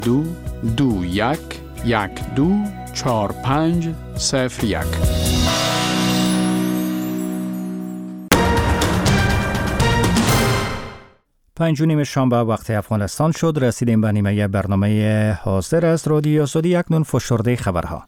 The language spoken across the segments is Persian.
221124501. پنج شنبه وقت افغانستان شد. رسیدیم به نیمه برنامه حاضر از رادیو آزادی. اکنون فشرده خبرها.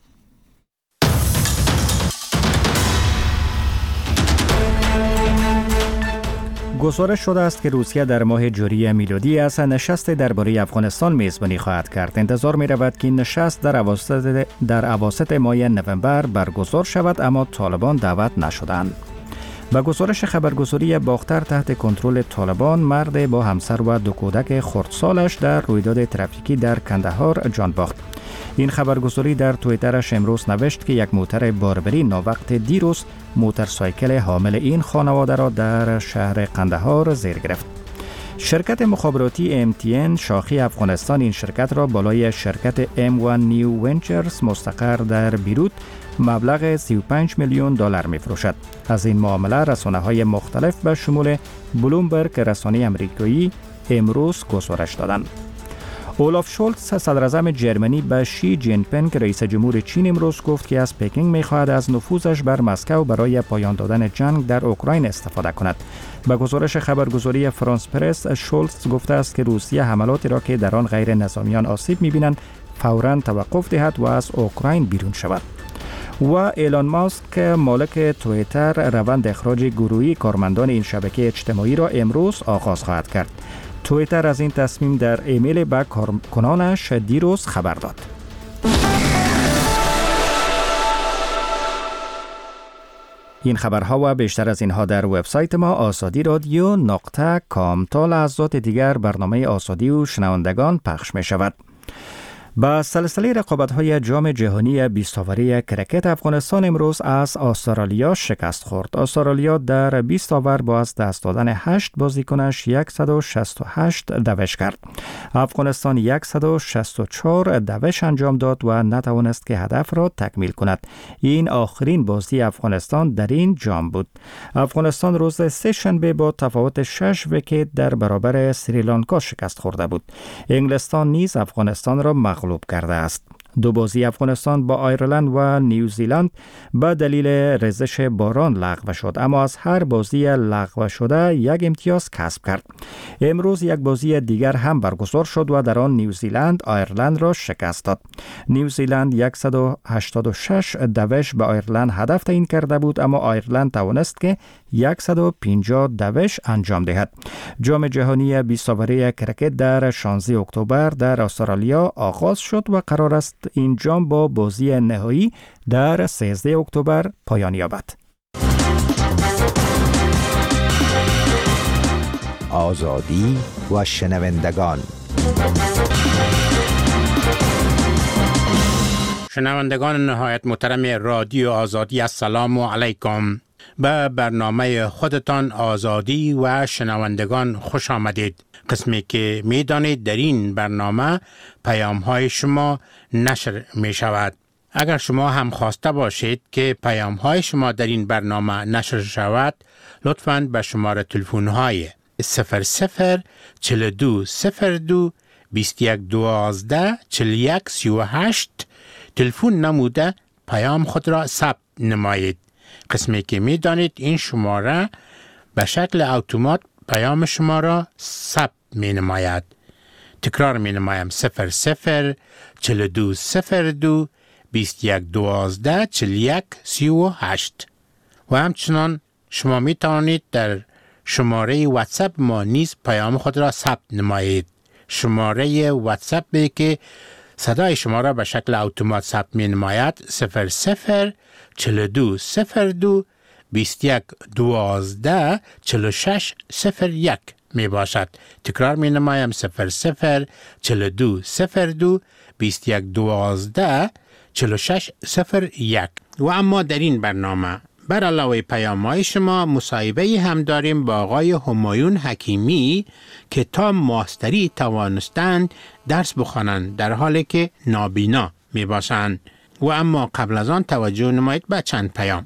گزارش شده است که روسیه در ماه جاری میلادی از نشست درباره افغانستان میزبانی خواهد کرد. انتظار می رود که این نشست در اواسط ماه نوامبر برگزار شود، اما طالبان دعوت نشدند. با گزارش خبرگزاری باختر تحت کنترل طالبان، مرد با همسر و 2 کودک خردسالش در رویداد ترافیکی در کندهار جان باخت. این خبرگزاری در توییترش امروز نوشت که یک موتر باربری ناوقت دیروز موتورسایکل حامل این خانواده را در شهر کندهار زیر گرفت. شرکت مخابراتی MTN شاخی افغانستان این شرکت را بالای شرکت M1 New Ventures مستقر در بیروت مبلغ $35 میلیون می‌فروشد. از این معامله رسانه‌های مختلف به شمول بلومبرگ رسانه آمریکایی امروز گزارش دادند. اولاف شولتز صدراعظم جرمنی به شی جین پینگ رئیس جمهور چین امروز گفت که از پکینگ می‌خواهد از نفوذش بر مسکو برای پایان دادن جنگ در اوکراین استفاده کند. با گزارش خبرگزاری فرانس پرس، شولتز گفته است که روسیه حملاتی را که در آن غیر نظامیان آسیب می‌بینند فوراً توقف دهد و از اوکراین بیرون شود. و ایلان ماسک مالک توییتر روند اخراج گروهی کارمندان این شبکه اجتماعی را امروز آغاز خواهد کرد. توییتر از این تصمیم در ایمیل به کارکنانش دیروز خبر داد. این خبرها و بیشتر از اینها در وبسایت ما azadi.radio.com. تا لحظات دیگر برنامه آزادی و شنوندگان پخش می شود. با سلسله رقابت‌های جام جهانی 20 اوری کرکت، افغانستان امروز از استرالیا شکست خورد. استرالیا در 20 اوور با از دست دادن 8 بازیکنش 168 دوش کرد. افغانستان 164 دوش انجام داد و نتوانست که هدف را تکمیل کند. این آخرین بازی افغانستان در این جام بود. افغانستان روز سه شنبه با تفاوت 6 ویکت در برابر سریلانکا شکست خورده بود. انگلستان نیز افغانستان را مغلوب کرده است. 2 بازی افغانستان با آیرلند و نیوزیلند به دلیل ریزش باران لغو شد، اما از هر بازی لغو شده 1 امتیاز کسب کرد. امروز یک بازی دیگر هم برگزار شد و در آن نیوزیلند آیرلند را شکست داد. نیوزیلند 186 دوش به آیرلند هدف تعیین کرده بود، اما آیرلند توانست که 150 دوش انجام دهد. جام جهانی 20 اوری کرکت در 16 اکتبر در استرالیا آغاز شد و قرار است این جام با بازی نهایی در 13 اکتبر پایان یابد. آزادی و شنوندگان. شنوندگان نهایت محترم رادیو آزادی، السلام علیکم. به برنامه خودتان آزادی و شنوندگان خوش آمدید. قسمی که می دانید در این برنامه پیام های شما نشر می شود. اگر شما هم خواسته باشید که پیام های شما در این برنامه نشر شود، لطفاً به شماره تلفن های 004202 2112 4138 تلفن نموده پیام خود را ثبت نمایید. قسمی که می دانید این شماره به شکل اتومات پیام شما را ثبت می نماید. تکرار می نمایم 004202 2112 4138. و همچنان شما می توانید در شماره واتساپ ما نیز پیام خود را ثبت نمایید. شماره واتساپ که صدای شما را به شکل اتومات ثبت می نماید 004202 2112 4601 می باشد. تکرار می نمایم 004202 2112 4601. و اما در این برنامه بر علاوه پیام‌های شما مصاحبه هم داریم با آقای همایون حکیمی که تا ماستری توانستند درس بخوانند در حالی که نابینا می باشند. و اما قبل از آن توجه نمایید به چند پیام.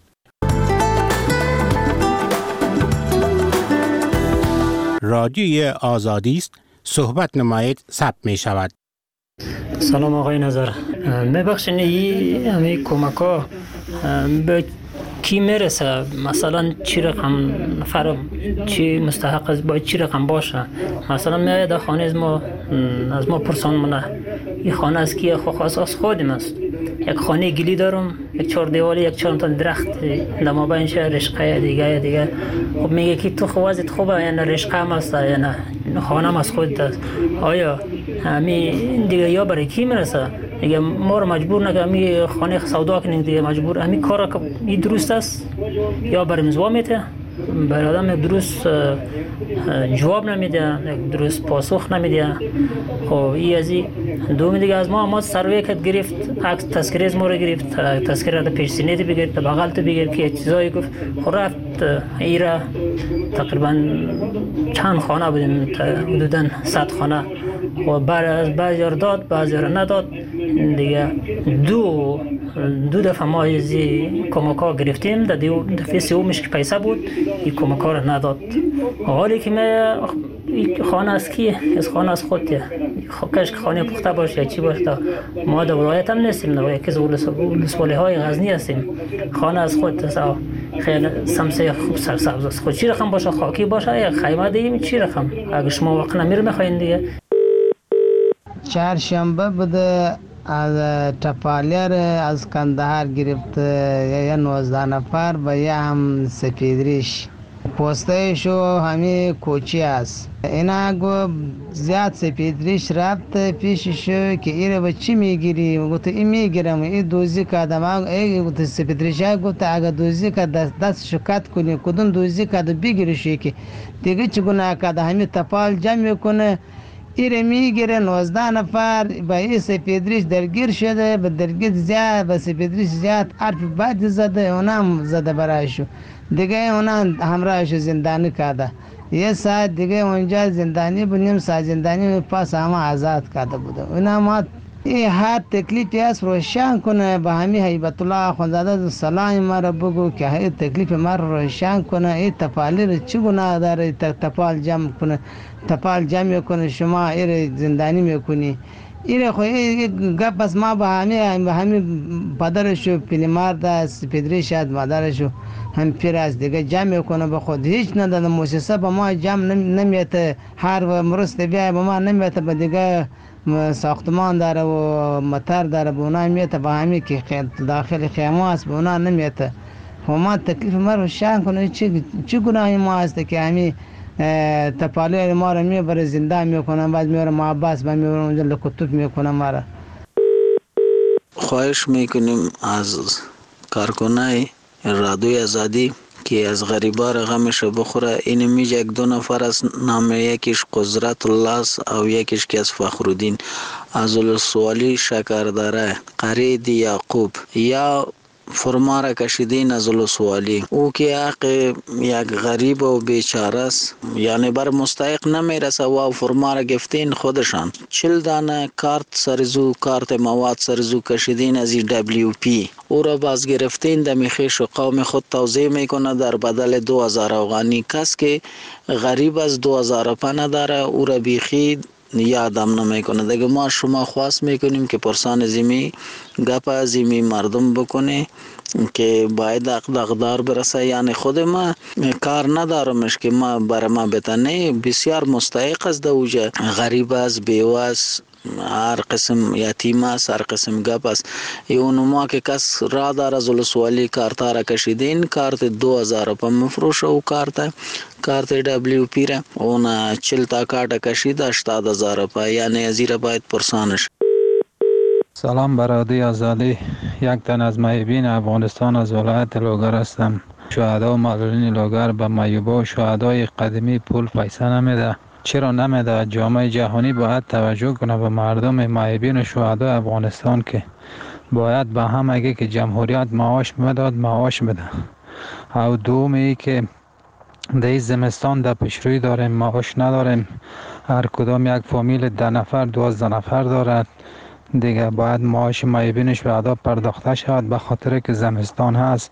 رادیوی آزادی است، صحبت نمایید ثبت می شود. سلام آقای نظر. ببخشید این همه کمک ها به کی میرسه؟ مثلا چی رقم نفر چی مستحق است، باید چی رقم باشه؟ مثلا میاد در خانه از ما پرسان مونه این خانه از کیه؟ خواست از خودم است. یک خانه گلی دارم، یک چهار دیوالی، یک چهار تا درخت در مابینش رشقه دیگه. خب میگه که تو خوازت خوبه یا نه رشقه هم است یا نه خانه هم از خودت است. آیا همین دیگه یا برای کی میرسه؟ دیگه ما رو مجبور نگه همین خانه سودا کنیم دیگه، مجبور همین کار که این درست است یا برای مزوا میته؟ برای آدم یک درست جواب نمیده، یک درست پاسخ نمیده. خب این از این دوم دیگه از ما سروی کت گرفت، عکس تذکره از ما رو گرفت، تذکره را پیش سینه بگیر، بغل تو بگیر که چیزایی گفت. خب رفت ایرا تقریبا چند خانه بودیم، حدودا 100 خانه. و بعضی را داد، بعضی را نداد دیگه. دو دفعه ما از کمک‌ها گرفتیم، در دفعه سومش که پیسه بود این کمک‌ها را نداد. حالی که ما خانه از کیه؟ از خانه از خودیه. کاش که خانه پخته باشه یا چی باشه. ما در ولایت هم نیستیم، در یکی از ولسوالی‌های غزنی هستیم. خانه از خود است، خیلی سمسه خوب سرسبز است. خود چی رقم باشه؟ خاکی باشه یا خیمه دیگه چی رقم؟ اگه شما وقت نمیره میخواین دیگه. چهارشنبه بوده از تپالیر از کندهار گرفت یا 19 نفر و یا هم سپیدریش پوستهشو همه کوچی است. اینا گو زیاد سپیدریش رفت پیششو که ایره با چی میگیری؟ گفت این میگیرم، این دوزی کردم. گفت سپیدریش گفت اگه دوزی کرد دستشو کت کنی کدوم دوزی کرد بگیریشی که دیگه چی گناه کرده همه تپال جمع کنه. ایره میگیره 19 نفر با این سپیدریش درگیر شده، به درگیر زیاد به سپیدریش زیاد حرف بد زده، اونم زده برایشو دیگه، اونم همراهشو زندانی کرده. یه ساعت دیگه اونجا زندانی بودیم، ساعت زندانی پاس همه آزاد کرده بوده. اونم این هر تکلیفی هست روشن کنه، به همین هیبت الله آخوندزاده سلام ما را بگو که این تکلیف ما رو روشن کنه. این تپالی چی گناه داره تپال جمع کنه؟ تپال جمع کنه شما این زندانی میکنی. این خواهی گپ از ما به همین پدرشو پیلمارد است، پدریش است، مادرشو هم پیر است دیگه جمع کنه به خود. هیچ نداره مؤسسه به ما جمع نمیته، هر مرست بیای به ما نمیته، به دیگه ساختمان داره و مطر داره به اونا میته، به همین که داخل خیمه است به اونا نمیته. ما تکلیف ما رو روشن کنه. چی گناهی ما هست که همین تپالی ما رو میبره زندان میکنن، بعد میبره محبس بعد میبره اونجا لکتوب میکنن ما را. خواهش میکنیم از کارکنای رادیوی آزادی که از غریبا را غمش بخوره. این میگه یک دو نفر از نام، یکیش قدرت الله است و یکیش که از فخرالدین از ولسوالی شکردره قرید یعقوب یا فرما را کشیدین از ولسوالی. او که حق یک غریب و بیچاره است، یعنی بر مستحق نمیرسه و فرما را گفتین خودشان. 40 دانه کارت سرزو، کارت مواد سرزو کشیدین از WP. او را باز گرفتین دمیخیش و قوم خود توضیح میکنه در بدل 2000 افغانی. کس که غریب از 2000 پنه داره او را بیخی یادم نمیکنه دیگه. ما شما خواست میکنیم که پرسان زمی گپ زمی مردم بکنه که باید اقدار برسه. یعنی خود ما کار ندارمش که ما برای ما بتنه، بسیار مستحق است دوجه، غریب است، بیوه است، هر قسم یتیم است، هر قسم گپ است. اونو ما که کس را دار از ولسوالی کارتا را کشیدین، کارت 2000 پا مفروشه و کارت WP را اون 40 تا کارت کشید 80000 پا، یعنی ازیر باید پرسانش. سلام برادری آزادی. یک تن از محبین افغانستان از ولایت لوگر هستم. شهدا و معلولین لوگر به محبوبا و شهدای قدیمی پول پیسه نمیده. چرا نمیده؟ جامعه جهانی باید توجه کنه به مردم محبین و شهدای افغانستان که باید به هم اگه که جمهوریت معاش میداد معاش بده. او دومی که در زمستان در پیشروی داریم معاش نداریم، هر کدام یک فامیل 10 نفر 12 نفر دارد دیگه، باید معاش محبین شهدا پرداخته شود به خاطر که زمستان هست.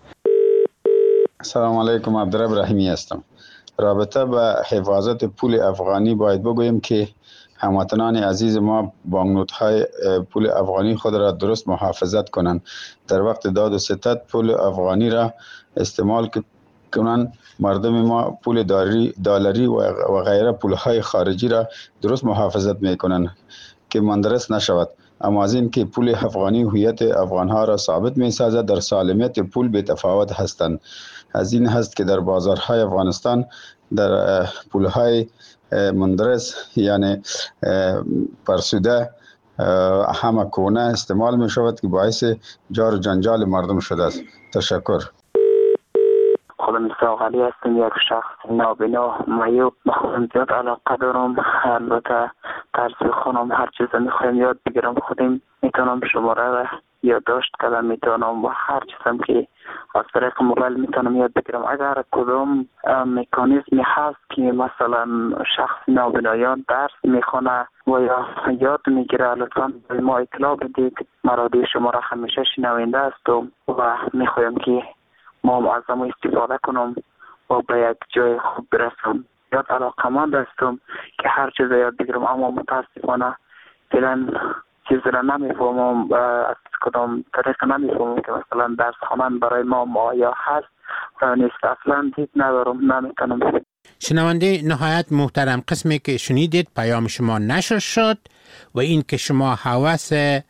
سلام علیکم، عبدالرب رحیمی هستم. رابطه به حفاظت پول افغانی باید بگویم که هموطنان عزیز ما بانکنوت‌های پول افغانی خود را درست محافظت کنند. در وقت داد و ستد پول افغانی را استعمال کنند. مردم ما پول دلاری و غیره پولهای خارجی را درست محافظت میکنند که مندرس نشود. اما از این که پول افغانی هویت افغانها را ثابت می سازد، در سالمیت پول به تفاوت هستند. از این هست که در بازارهای افغانستان در پولهای مندرس یعنی پرسوده همه کونه استعمال می شود که باعث جار و جنجال مردم شده است. تشکر. خودم ساقلی هستم، یک شخص نابینا معیوب. خودم زیاد علاقه دارم، البته طرز خونم هر چیز میخوایم یاد بگیرم خودم میتونم شماره را یادداشت کردم، میتونم و هر چیزم که از طریق موبایل میتونم یاد بگیرم. اگر کدام مکانیزمی هست که مثلا شخص نابینایان درس میخونه و یا یاد میگیره، لطفا به ما اطلاع بدید. مرادی شما را همیشه شنونده هستم و میخوایم که ما از ما استفاده کنم و به یک جای خوب برسم. یاد علاقمند هستم که هر چیز یاد بگیرم، اما متاسفانه فعلا چیز را نمیفهمم، از کدام طریق نمیفهمم که مثلا درس خوانن برای ما یا هست نیست. اصلا دید ندارم، نمیتونم. شنونده نهایت محترم، قسمی که شنیدید پیام شما نشر شد و این که شما هوس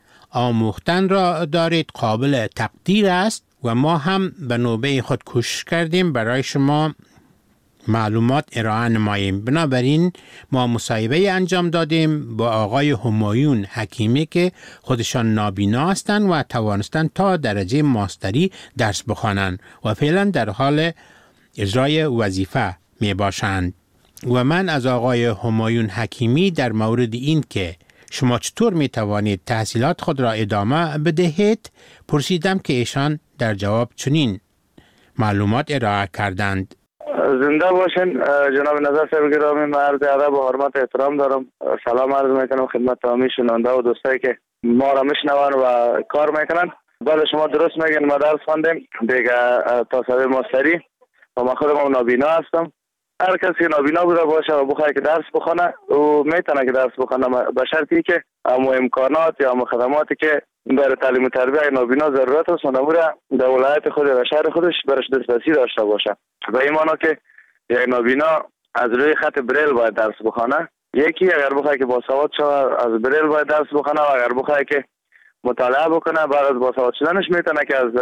آموختن را دارید قابل تقدیر است و ما هم به نوبه خود کوشش کردیم برای شما معلومات ارائه نماییم. بنابراین ما مصاحبه انجام دادیم با آقای همایون حکیمی که خودشان نابینا هستند و توانستند تا درجه ماستری درس بخوانند و فعلا در حال اجرای وظیفه می باشند. و من از آقای همایون حکیمی در مورد این که شما چطور می توانید تحصیلات خود را ادامه بدهید پرسیدم که ایشان در جواب چنین معلومات ارائه کردند. زنده باشین جناب نظر صاحب گرامی، من عرض ادب و حرمت احترام دارم. سلام عرض میکنم خدمت تمامی شنونده و دوستایی که ما را میشنون و کار میکنن. بعد شما درست میگین، ما درس خواندیم دیگه تا سوی ماستری و من خودم نابینا هستم. هر کسی که نابینا بوده باشه و بخواد که درس بخونه و میتونه که درس بخونه به شرطی که همو امکانات یا همو خدماتی که برای تعلیم و تربیت نابینا ضرورت است اونموره در ولایت خود و شهر خودش برش دسترسی داشته باشه. به این معنی که یک نابینا از روی خط بریل باید درس بخونه. یکی اگر بخواد که باسواد شود از بریل باید درس بخونه و اگر بخواد که مطالعه بکنه بعد از باسواد شدنش میتونه که از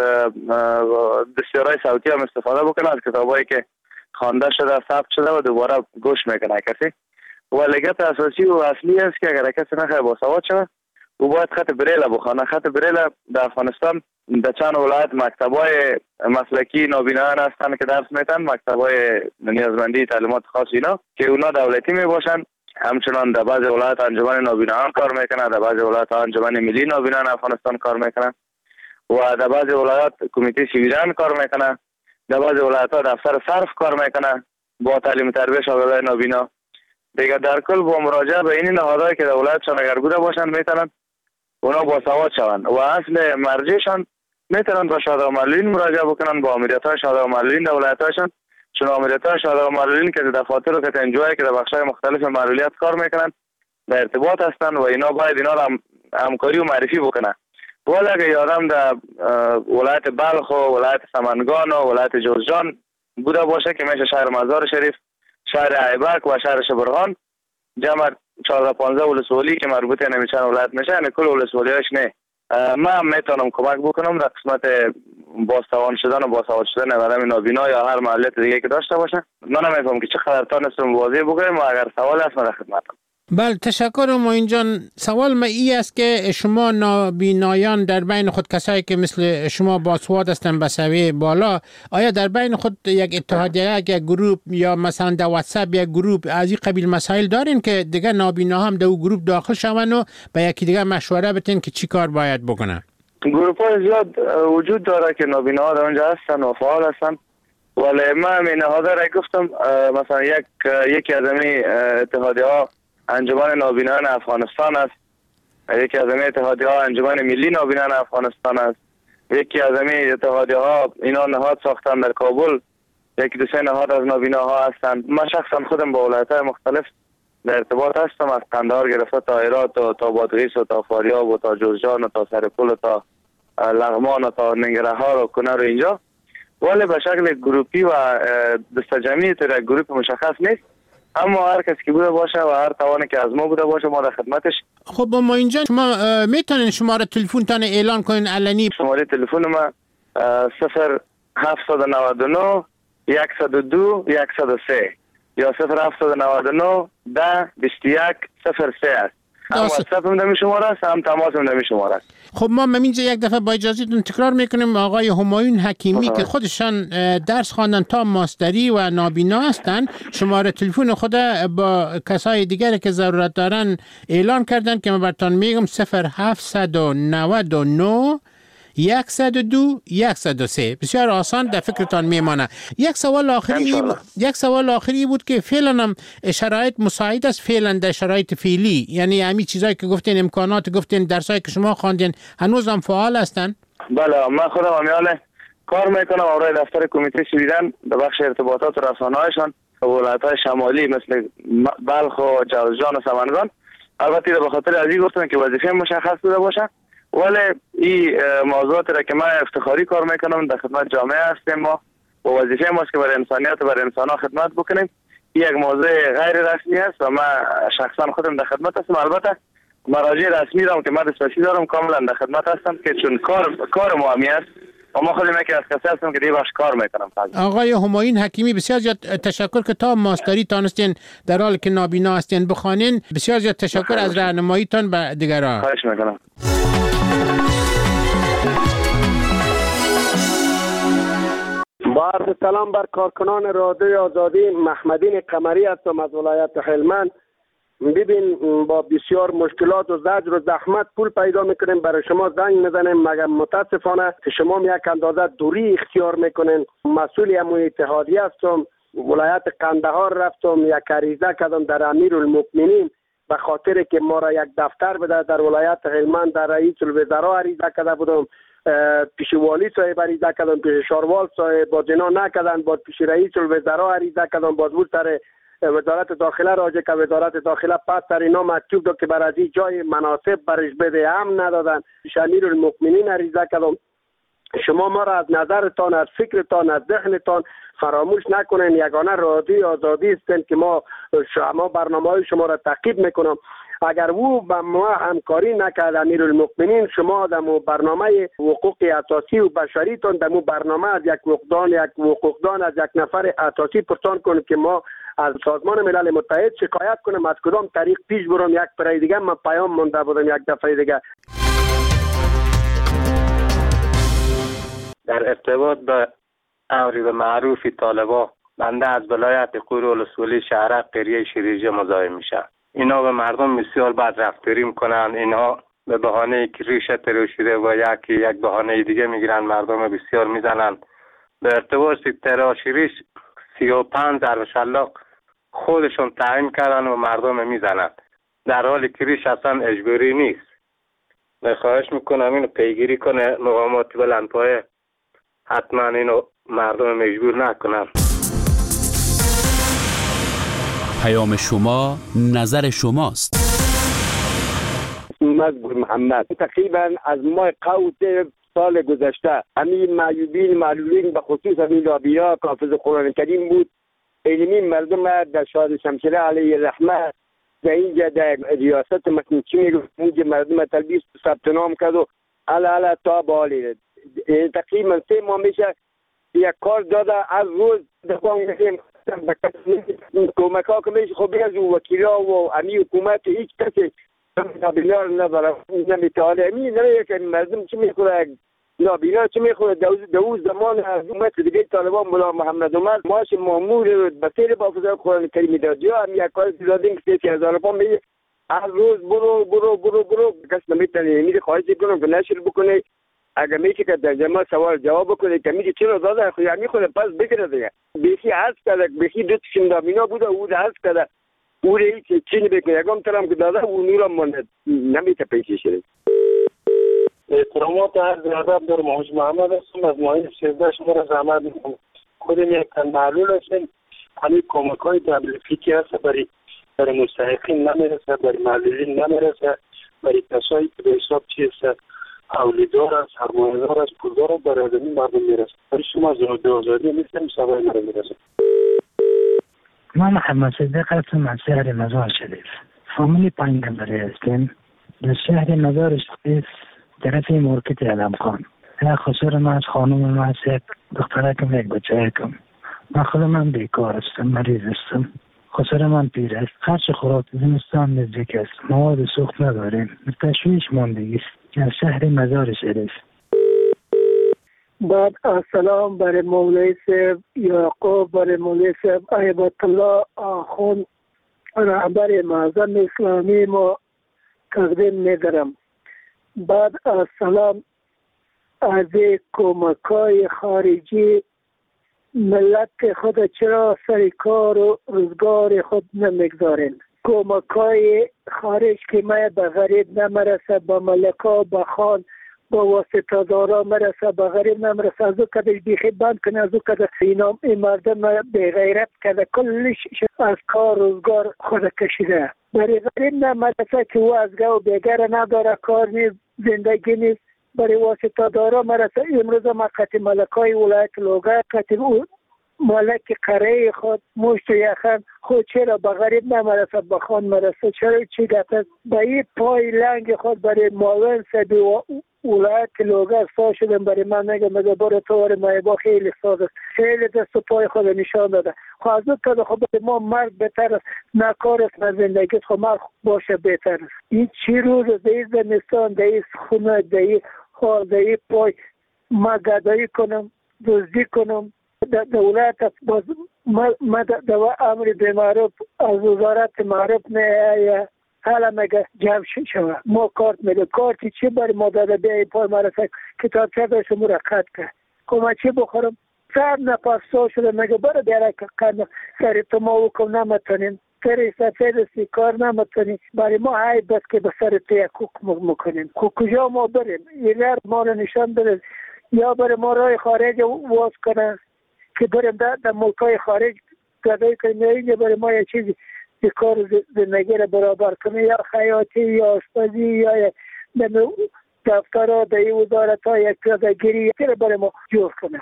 دستیارهای صوتی هم استفاده بکنه، از کتابایی که خوانده شده ثبت شده و دوباره گوش میکنه کسی. و لگت اساسی و اصلی است که اگر کسی نخواه باسواد شود او باید خط بریل بخونه. خط بریل در افغانستان در چند ولایت مکتبای مسلکی نابینایان هستند که درس میتن، مکتبای نیازمندی تعلیمات خاص اینا که اونا دولتی میباشن. همچنان در بعض ولایت انجمن نابینایان کار میکنن، در بعض ولایت انجمن ملی نابینایان افغانستان کار میکنن و در بعض ولایت کمیته سیویلان کار میکنن، در بعض ولایت دفتر صرف کار میکنن با تعلیم تربیت شاگردان نابینا. دیگه در کل با مراجعه به این نهادهایی که در ولایتشان اگر بوده باشن میتونن اونا باسواد شوند و اصل مرجعشان میتونن با شهدا و معلولین مراجعه بکنن، با امریت‌های شهدا و معلولین در ولایت‌هاشون، چون امریت‌های شهدا و معلولین که در دفاتر و کتنجوهای که در بخش‌های مختلف معلولیت کار میکنن در ارتباط هستن و اینا باید اینا را همکاری و معرفی بکنن. ولی اگه یادم در ولایت بلخ و ولایت سمنگان و ولایت جوزجان بوده باشه که میشه شهر مزار شریف، شهر ایبک و شهر شبرغان، جمع 14-15 ولسوالی که مربوط نمیشن ولایت میشه، یعنی کل ولسوالیاش نه. من میتونم کمک بکنم در قسمت بازتوان شدن و باسواد شدن آدم نابینا یا هر معلولیت دیگه که داشته باشه. من نمیفهمم که چقدر تونستم واضح بگم و اگر سوال هست من در خدمتم. بله تشکر معین جان. سوال ما ای است که شما نابینایان در بین خود کسایی که مثل شما باسواد هستند به سویه بالا، آیا در بین خود یک اتحادیه، یک گروه یا مثلا در واتساپ یک گروه از این قبیل مسائل دارین که دیگه نابینا هم در گروه داخل شون و به یکی دیگه مشوره بدین که چی کار باید بکنن؟ گروه های زیاد وجود داره که نابینا در اونجا هستن و فعال هستن، ولی من این نهاده را گفتم مثلا یکی از این اتحادیه ها انجمن نابینایان افغانستان است، یکی از این اتحادیه ها انجمن ملی نابینایان افغانستان است، یکی از این اتحادیه ها اینا نهاد ساختن در کابل، یکی دو سه نهاد از نابیناها هستند. من شخصا خودم با ولایت‌های مختلف در ارتباط هستم، از قندهار گرفته تا هرات و تا بادغیس و تا فاریاب و تا جوزجان و تا سرپل و تا لغمان و تا ننگرهار و کنر و اینجا، ولی به شکل گروپی و دسته جمعی در گروپ مشخص نیست، اما هر کسی که بوده باشه و هر توانی که از ما بوده باشه ما در خدمتش. خب ما اینجا شما میتونین شماره تلفنتان اعلان کنین علنی؟ شماره تلفن ما 0799 102 103 یا 0799 10 21 03 است. هم واتساپ هم دمی شماره است، هم تماس هم دمی شماره است. خب ما اینجا یک دفعه با اجازهتون تکرار میکنیم. آقای همایون حکیمی که خودشان درس خواندن تا ماستری و نابینا هستن، شماره تلفن خود با کسای دیگر که ضرورت دارن اعلان کردن که من براتون میگم 0799 102 103. بسیار آسان در فکرتان میمانه. یک سوال آخری بود که فعلا هم شرایط مساعد است فعلا در شرایط فعلی، یعنی همین چیزایی که گفتین، امکانات گفتین، درسایی که شما خواندین هنوز هم فعال هستن؟ بله، من خودم امیال کار میکنم برای دفتر کمیته سویدن در بخش ارتباطات و رسانه‌هایشان ولایت‌های شمالی مثل بلخ و جوزجان و سمنگان. البته به خاطر ازی گفتم که وظیفه مشخص بوده باشه، ولی این موضوعاتی را که من افتخاری کار میکنم در خدمت جامعه هستیم ما و وظیفه ماست که برای انسانیت و برای انسان‌ها خدمت بکنیم. یک موضوع غیر رسمی است و من شخصا خودم در خدمت هستم. البته مراجع رسمی را که من دسترسی دارم کاملا در خدمت هستم که چون کار مهمی است و ما خودم یکی از کسایی هستم که دیگه بخش کار میکنم. آقای همایون حکیمی بسیار زیاد تشکر که تا ماستری تانستین در حالی که نابینا هستین بخوانین. بسیار زیاد تشکر از راهنماییتان به دیگران. خواهش میکنم. با عرض سلام بر کارکنان رادیوی آزادی، محمدین قمری هستم از ولایت هلمند. ببین با بسیار مشکلات و زجر و زحمت پول پیدا میکنیم، برای شما زنگ میزنیم، مگر متاسفانه که شما یک اندازه دوری اختیار میکنین. مسئول امو اتحادیه هستم، ولایت قندهار رفتم، یک عریضه کردم در امیرالمؤمنین به خاطر که ما را یک دفتر بده در ولایت هلمند، در رئیس الوزراء عریضه کرده بودم، پیش والی صاحب عریضه کردم، پیش شاروال صاحب با جنا نکردن، با پیش رئیس الوزراء عریضه کردم، باز بود سر وزارت داخله راجع که وزارت داخله پس سر اینا مکتوب داد که برای جای مناسب برش بده، هم ندادن. پیش امیرالمؤمنین عریضه کردم. شما ما را از نظرتان، از فکرتان، از ذهنتان فراموش نکنین. یگانه رادیو آزادی هستن که ما برنامه‌های شما را تعقیب میکنم. اگر او با ما همکاری نکرد امیرالمؤمنین، شما در برنامه حقوق اساسی و بشریتون در برنامه از یک حقوقدان از یک نفر اساسی پرسان کنید که ما از سازمان ملل متحد شکایت کنم از کدام طریق پیش برم. یک برای دیگه من پیام مونده بودم یک دفعه دیگه. در ارتباط به امری به معروف طالبا، بنده از ولایت قور ولسوالی شهرک قریه شیریجه مزاحم میشم. اینا به مردم بسیار بد رفتاری میکنن. اینا به بهانه که ریشه ترو شده و یک بهانه دیگه میگیرن، مردم بسیار میزنن. به ارتباط تراشی ریش 35 ضرب خودشون تعیین کردن و مردم میزنن، در حالی که ریش اصلا اجباری نیست. خواهش میکنم اینو پیگیری کنه مقامات بلندپایه، حتما اینو مردم مجبور نکنن. پیام شما نظر شماست. مزبور محمد تقریبا از ماه قوت سال گذشته همین معلولین به خصوص همین رابیا که حافظ قرآن کریم بود، علمی مردم در شاد شمشیره علیه رحمه در اینجا در ریاست مکنچی میگفت اینجا مردم تلبیس ثبت نام کرد و علا تا بالی تقریبا 3 ماه میشه یک کار داده. از روز دفعه میگیم کمک ها که میشه خب از وکیلا و امی حکومت هیچ کسی نابینا نداره نمیتواله. نمیگه که مردم چی میخوره، نابینا چی میخوره. دو زمان حکومت دیگه طالبان مولا محمد عمر ماش مامور بسیر با حافظ قرآن کریم داد یا هم یک کار دادیم که 30,000 پا میگه از روز برو کس نمیتونه. میگه خواهش کنم که نشر بکنه، اگر میشه که در جمع سوال جواب بکنه که میگه چرا داده خو یعنی خود پس بگیره دیگه. بیخی عرض کرده، بیخی دو تشم نابینا بوده او عرض کرده او هیچ چیزی بکنه. یکم ترم که داده او نورم مونده نمیته پیشی شده. احترامات عرض ادب در محوش محمد هستم از ماهی 13 شما را زحمت میکنم. خودم یک تن معلول هستم. همین کمک های تبلیغی که هست برای برای مستحقین نمیرسه، برای معلولین نمیرسه، برای کسایی که به حساب چیست اولیدار است، سرمایه‌دار است، پولدار است، برای آدمی مردم میرسه. برای شما رادیو آزادی میتونیم سوال میرسه. ما محمد صدیق هستم از شهر مزار شریف. فامیلی 5 نفره هستیم. در شهر مزار شریف طرف مارکت علمخان. خسر من از خانم من از یک دخترکم یک بچه کم. من خودم بیکار هستم، مریض هستم. خسر من پیر است. خرچ خوراک زمستان نزدیک است. مواد سوخت نداریم. تشویش ماندگی است. از شهر مزار شریف. بعد السلام برای مولوی صاحب یعقوب، برای مولوی صاحب ایبت الله آخوند رهبر معظم اسلامی ما تقدیم می‌دارم. بعد السلام از کمک‌های خارجی ملت خود چرا سر کار و روزگار خود نمیگذارین؟ کمک‌های خارج که ما به غریب نمیرسه، به ملکا به خان با واسطه دارا مرسه، به غریب نمرسه. از او کدش بیخی بند کنه، از او کدش این مردم به غیرت کده کلش از کار روزگار خود کشیده. برای غریب نمرسه که او از گو بیگر نداره، کار نیست، زندگی نیست. برای واسطه دارا مرسه. امروز ما قطع ملکای ولایت لوگر، قطع ملک قره خود مشت یخن خود چرا به غریب نمرسه، به خان مرسه؟ چرا چی گفت؟ به این پای لنگ خود برای معاون سبی ولایت لوگر سا شدن. برای من نگه برای طور مایبا خیلی ساز است، خیلی دست و پای خود نشان داده. خب از اون که خب ما مرد بهتر است، نه کار است نه زندگی است، خب مرد باشه بهتر است. این چی روز در زمستان در این خونه در این حال در این پای ما گدایی کنم، دزدی کنم دولت باز ما دو امر بیمارب از وزارت معرف نه حالا مگه جمع شوه. ما کارت میده، کارتی چی برای ما داده بیایی پای مرسک کتاب چه داشت مرقت که خب ما چی بخورم؟ سر نفس سا شده مگه برای بیاره که قرن سری تو ما وکم نمتنیم، سری سفید سی کار نمتنیم. برای ما های بس که به سر تو یک حکم میکنیم. خب کجا ما بریم؟ این ما رو نشان بده، یا برای ما رای خارج واز کنه که بریم در ملکای خارج گدایی کنیم، یا اینجا برای ما یک چیزی کار زندگی را برابر کنه، یا خیاطی یا آشپزی یا دفتر ها در این وزارت ها یک پیادهگیری را برای ما جور کنه.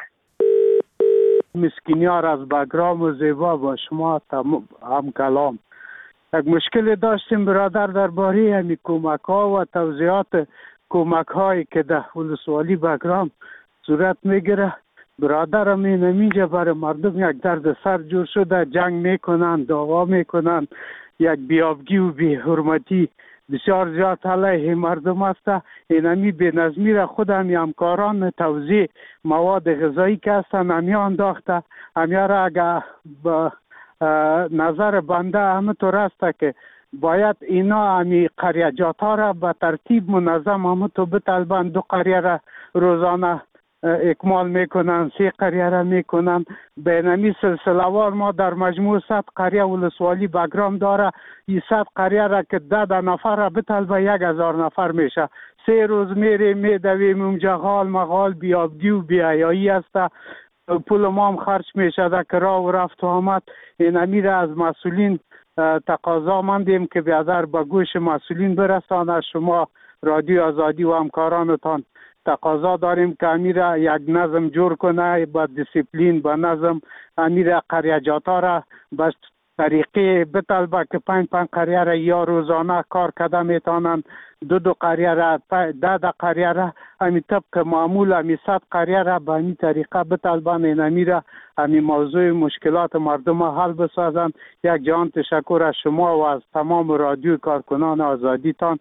مسکینیار از بگرام و زیبا با شما هم کلام. یک مشکل داشتیم برادر درباره همی کمک ها و توضیحات کمک هایی که در ولسوالی بگرام صورت میگیره. برادرم اینجا برای مردم یک درد سر جور شده، جنگ میکنن، دعوا میکنن، یک بیابگی و بی حرمتی بسیار زیاد علیه مردم است. اینمی به نظمی را خود همی همکاران توزیع مواد غذایی که هستن همی انداخته. همی را اگر به نظر بنده همطور است که باید اینا همی قریجات ها را به ترتیب منظم همطور بطلبن. 2 قریه را روزانه اکمال میکنن، 3 قریه را میکنن. به نمی سلسلوار ما در مجموع 100 قریه ولسوالی بگرام داره. این 100 قریه را که 10 نفر را بطلبه 1000 نفر میشه. 3 روز میره میدویم اونجا غال مغال بیابگی و بیایایی است. پول ما هم خرج میشه در کرا و رفت و آمد. این امیر از مسئولین تقاضا مندیم که بیادر به گوش مسئولین برسانه. شما رادیو آزادی و همکارانتان تقاضا داریم که امیر یک نظم جور کنه، با دیسیپلین با نظم امیر قریجات ها را به طریقه بطلبه که 5 قریه را یا روزانه کار کده میتونن، 2 قریه را 10 قریه را همی طبق معمول همی 100 قریه را به همی طریقه بطلبن. این امیر همی موضوع مشکلات مردم حل بسازن. یک جهان تشکر از شما و از تمام رادیو کارکنان آزادیتان.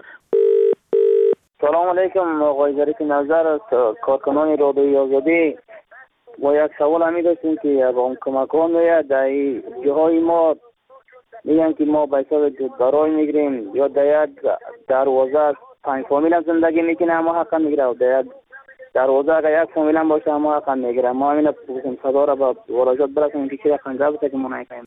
سلام علیکم آقای ظریف نظر از کارکنان رادیوی آزادی. و یک سوال همی داشتیم که یک کمکان میاد در جاهای ما میگن که ما به حساب برای میگیریم یا در یک دروازه 5 فامیل هم زندگی میکنه اما حقا میگیره و در یک دروازه اگر 1 فامیل هم باشه اما حقا میگیره. ما همین صدا را با مراجعات برسونیم که چه خنجر بسه که ما نکنیم.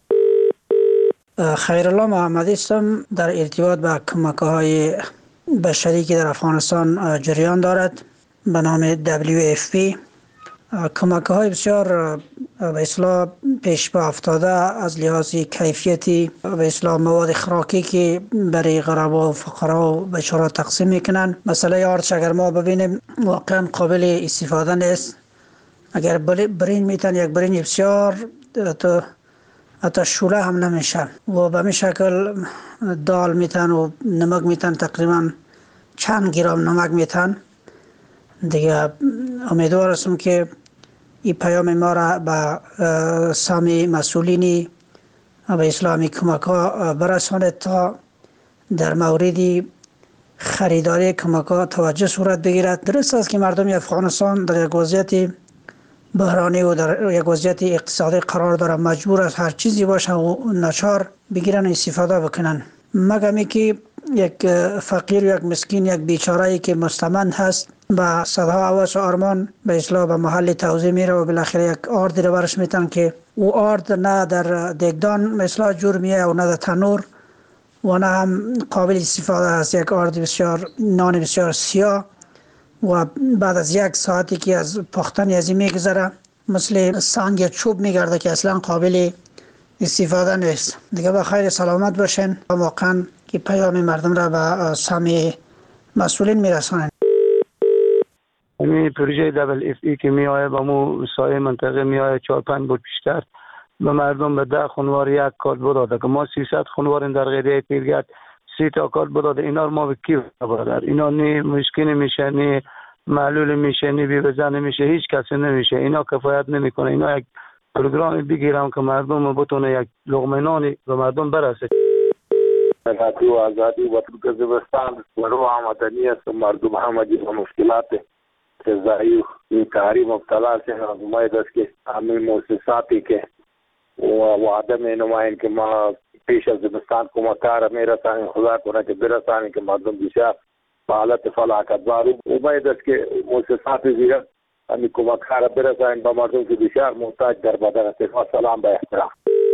خیرالله محمدی هستم. در ارتباط به کمک‌های بشری که در افغانستان جریان دارد به نام WFP، کمک‌های بسیار به اصطلاح پیش به افتاده از لحاظ کیفیتی به اصطلاح مواد خوراکی که برای غربا و فقرا و بیچاره تقسیم میکنن. مسئله آرچ اگر ما ببینیم واقعا قابل استفاده نیست. اگر برین میتن یک برین بسیار حتی شوله هم نمیشه و به می شکل دال میتن و نمک میتن تقریبا چند گرم نمک میتن دیگه. امیدوار هستم که این پیام ما را به سامی مسئولینی به اسلامی کمک ها برساند تا در مورد خریداری کمک ها توجه صورت بگیرد. درست است که مردم افغانستان در یک وضعیت بحرانی و در یک وضعیت اقتصادی قرار دارد، مجبور است هر چیزی باشه و ناچار بگیرن و استفاده بکنن. مگمی که یک فقیر یک مسکین یک بیچاره که مستمند هست با صدها هواس و آرمان به اصلاح به محل توزیع میره و بالاخره یک آردی رو برش میتن که او آرد نه در دیگدان مثلا جور میه و نه در تنور و نه هم قابل استفاده است. یک آرد بسیار نان بسیار سیاه و بعد از یک ساعتی که از پختن ازی میگذره مثل سنگ یا چوب میگرده که اصلا قابل استفاده نیست. دیگه با خیر سلامت باشین. واقعا که پیام مردم را به سامی مسئولین میرسانند. این پروژه دبل اف ای که می آید با مو سایه منطقه می آید 4-5 بود پیشتر به مردم به 10 خانوار یک کارت بداده که ما 300 خانوار در غیره پیرگرد 30 تا کارت بداده. اینا ما به کی برادر؟ اینا نه مشکل میشه، نه معلول میشه، نه بی بزن میشه، هیچ کسی نمیشه. اینا کفایت نمیکنه. اینا یک پروگرامی بگیرم که مردم بتونه یک لقمه نانی به مردم برسه. رادیو آزادی و ترکمنستان و رو آمدنی است مردم همگی با مشکلات غذایی و کاری مبتلا هستند. امید است که همین مؤسساتی که و عدم نمایند که ما پیش از زمستان کمک‌ها میرسانیم، خدا کنه که برسانیم که مردم بسیار به حالت فلاکت دارو. امید است که مؤسسات دیگر همین کمک‌ها را برسانیم به مردم که بسیار محتاج در بدن است. سلام به احترام.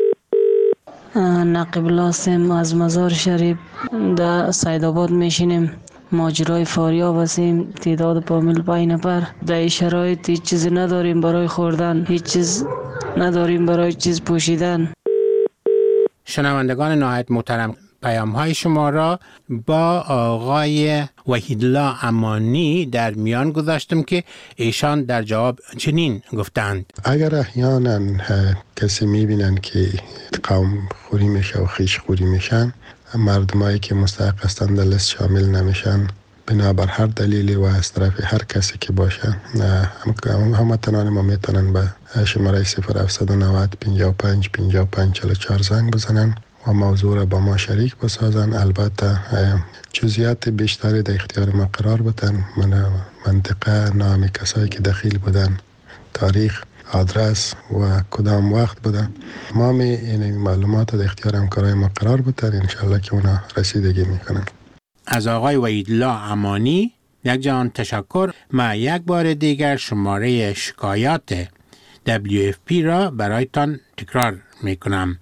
نقیب لاسم از مزار شریف در سیدآباد میشینیم. ماجرای فاریاب هستیم، تعداد کامل 5 نفر. در شرایط هیچ چیزی نداریم برای خوردن، هیچ چیز نداریم برای چیز پوشیدن. شنوندگان نهایت محترم، پیام های شما را با آقای وحیدالله امانی در میان گذاشتم که ایشان در جواب چنین گفتند: اگر احیانا کسی میبینن که قوم خوری میشه و خیش خوری میشن، مردمایی که مستحق هستند در لیست شامل نمیشن بنابر هر دلیلی و از طرف هر کسی که باشه، هموطنان ما میتونن به شماره 0790 55 55 44 زنگ بزنن و موضوع را با ما شریک بسازن. البته جزئیات بیشتری در اختیار ما قرار بدن. منطقه، نام کسایی که دخیل بودن، تاریخ، آدرس و کدام وقت بودن، ما این معلومات در اختیار همکارای ما قرار بدن. انشالله که اونا رسیدگی میکنن. از آقای وحیدالله امانی یک جان تشکر. ما یک بار دیگر شماره شکایات WFP را برایتان تکرار میکنم: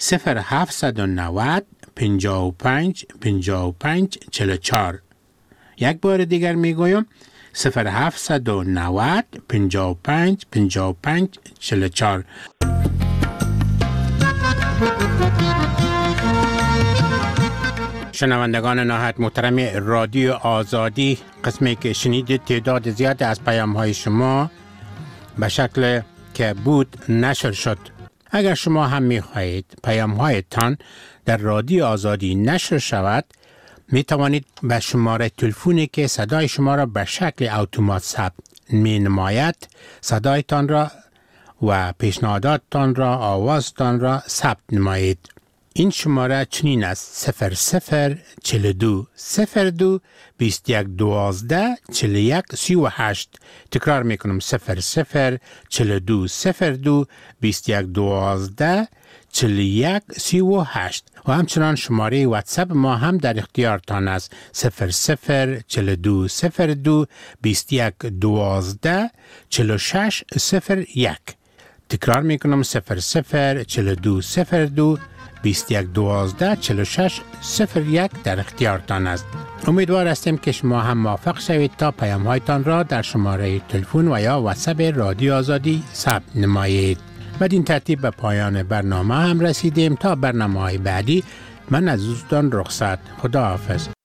0790 55 55 44. یک بار دیگر میگویم: 0790 55 55 44. شنوندگان نهایت محترم رادیو آزادی، قسمی که شنیدید تعداد زیاد از پیام های شما به شکل که بود نشر شد. اگر شما هم می خواهید پیام هایتان در رادیو آزادی نشر شود، می توانید به شماره تلفنی که صدای شما را به شکل اتومات ثبت می نماید صدایتان را و پیشنهاداتتان را، آوازتان را ثبت نمایید. این شماره چنین است: 0042 02 21 12 41 38. تکرار میکنم: 0042 02 21 12 41 38. و همچنان شماره واتساپ ما هم در اختیارتان است: 0042 02 21 12 46 01. تکرار میکنم: 0042 02 21 12 46 01 در اختیارتان است. امیدوار هستیم که شما هم موفق شوید تا پیام هایتان را در شماره تلفن و یا واتساپ رادیو آزادی ثبت نمایید. بدین ترتیب به پایان برنامه هم رسیدیم. تا برنامه های بعدی من از دوستان رخصت. خدا حافظ.